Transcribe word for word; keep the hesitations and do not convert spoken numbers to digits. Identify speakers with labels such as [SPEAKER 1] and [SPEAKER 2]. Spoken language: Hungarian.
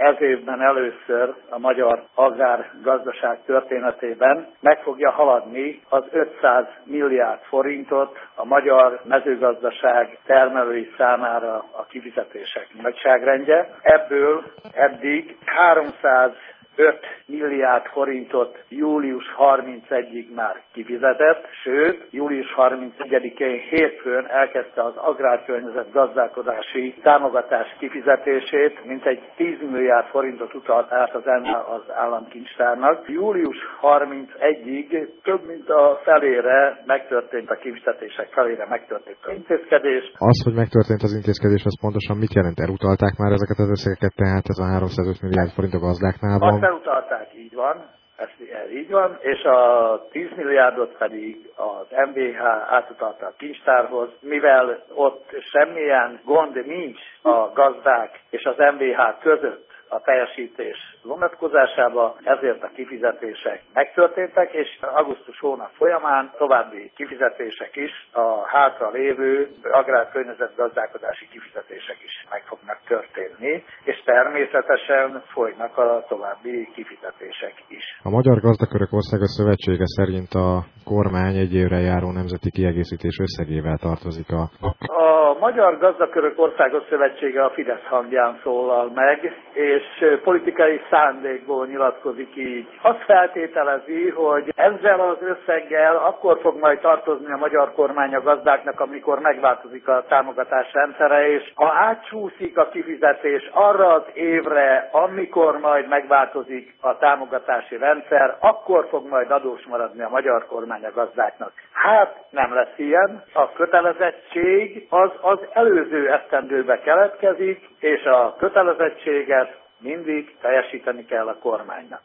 [SPEAKER 1] ez évben először a magyar agrárgazdaság történetében meg fogja haladni az ötszáz milliárd forintot a magyar mezőgazdaság termelői számára a kifizetések nagyságrendje. Ebből eddig háromszázöt milliárd forintot július harmincegyedikéig már kifizetett, sőt, július harmincegyedikén hétfőn elkezdte az agrárkörnyezet gazdálkodási támogatás kifizetését, mintegy tíz milliárd forintot utalt át az, az államkincstárnak. július harmincegyedikéig több mint a felére megtörtént a kifizetések, felére megtörtént az intézkedés.
[SPEAKER 2] Az, hogy megtörtént az intézkedés, az pontosan mit jelent? Elutalták már ezeket az összegeket, tehát ez a háromszázöt milliárd forint a gazdáknál van?
[SPEAKER 1] Azt elutalták, így van, ez, ez így van, és a tíz milliárdot pedig az em vé há átutalta a kincstárhoz, mivel ott semmilyen gond nincs a gazdák és az em vé há között a teljesítés vonatkozásában, ezért a kifizetések megtörténtek, és augusztus hónap folyamán további kifizetések is, a hátra lévő agrárkörnyezetgazdálkodási kifizetések is meg fognak történni, és természetesen folynak a további kifizetések is.
[SPEAKER 2] A Magyar Gazdakörök Országos Szövetsége szerint a kormány egy évre járó nemzeti kiegészítés összegével tartozik a...
[SPEAKER 1] A Magyar Gazdakörök Országos Szövetsége a Fidesz hangján szólal meg, és politikai szándékból nyilatkozik így. Azt feltételezi, hogy ezzel az összeggel akkor fog majd tartozni a magyar kormány a gazdáknak, amikor megváltozik a támogatás rendszere, és ha átcsúszik a kifizetés arra az évre, amikor majd megváltozik a támogatási rendszer, akkor fog majd adós maradni a magyar kormány a gazdáknak. Hát nem lesz ilyen. A kötelezettség az az előző esztendőbe keletkezik, és a kötelezettséget mindig teljesíteni kell a kormánynak.